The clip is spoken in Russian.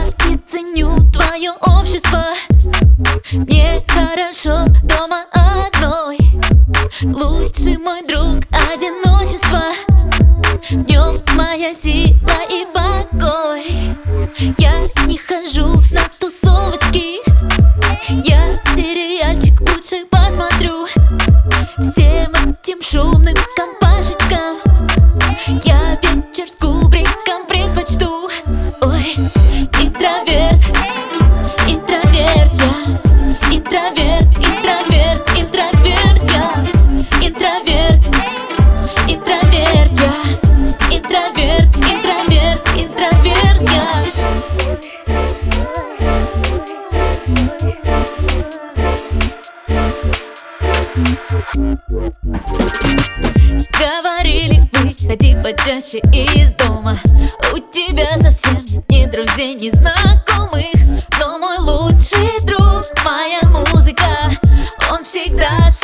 не ценю твое общество. Мне хорошо дома одной. Лучший мой друг одиночество. В нем моя сила и покой. Я не хожу на тусовочки. Я сериальчик лучше посмотрю. Всем этим шумным компашечкам я вечер с кубриком предпочту. Ой, интроверт, интроверт я. Интроверт, интроверт, интроверт я. Интроверт, интроверт я. Интроверт, интроверт, интроверт я. Говорили, выходи почаще из дома. У тебя совсем нет ни друзей, ни знакомых. Но мой лучший друг, моя музыка, он всегда